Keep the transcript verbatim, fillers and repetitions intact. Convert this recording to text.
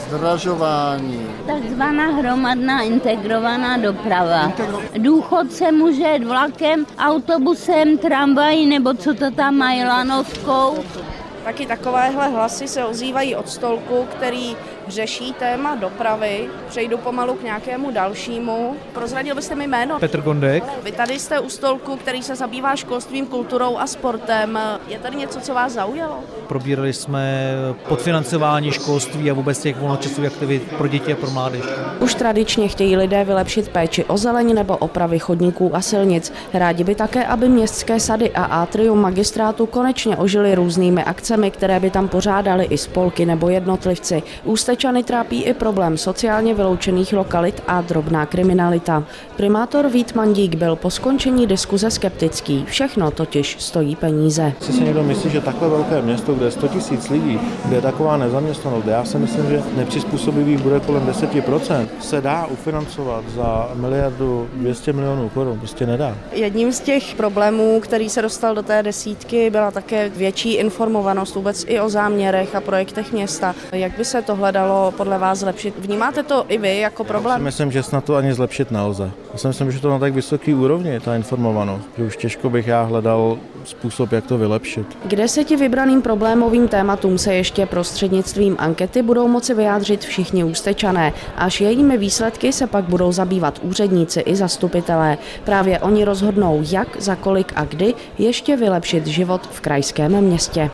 Zdražování. Takzvaná hromadná integrovaná doprava. Důchod se může jet vlakem, autobusem, tramvají nebo co to tam mají, lanovkou. Taky takovéhle hlasy se ozývají od stolku, který řeší téma dopravy. Přejdu pomalu k nějakému dalšímu. Prozradil byste mi jméno? Petr Gondek. Vy tady jste u stolku, který se zabývá školstvím, kulturou a sportem. Je tady něco, co vás zaujalo? Probírali jsme podfinancování školství a vůbec těch volnočasových aktivit pro děti a pro mládež. Už tradičně chtějí lidé vylepšit péči o zeleň nebo opravy chodníků a silnic. Rádi by také, aby městské sady a atrium magistrátu konečně ožily různými akcemi, které by tam pořádali i spolky nebo jednotlivci. Ústečany trápí i problém sociálně vyloučených lokalit a drobná kriminalita. Primátor Vít Mandík byl po skončení diskuze skeptický. Všechno totiž stojí peníze. Si si někdo myslí, že takové velké město, kde je sto tisíc lidí, kde je taková nezaměstnanost, já si myslím, že nepřizpůsobivých bude kolem deset procent, se dá ufinancovat za miliardu dvě stě milionů korun, prostě nedá. Jedním z těch problémů, který se dostal do té desítky, byla také větší informovanost vůbec i o záměrech a projektech města. Jak by se tohle dalo podle vás zlepšit? Vnímáte to i vy jako problém? Já si myslím, že snad to ani zlepšit nelze. Já si myslím, že to na tak vysoké úrovni, ta informovanost, že už těžko bych já hledal způsob, jak to vylepšit. K deseti vybraným problémovým tématům se ještě prostřednictvím ankety budou moci vyjádřit všichni Ústečané. Až jejími výsledky se pak budou zabývat úředníci i zastupitelé. Právě oni rozhodnou, jak, za kolik a kdy ještě vylepšit život v krajském městě.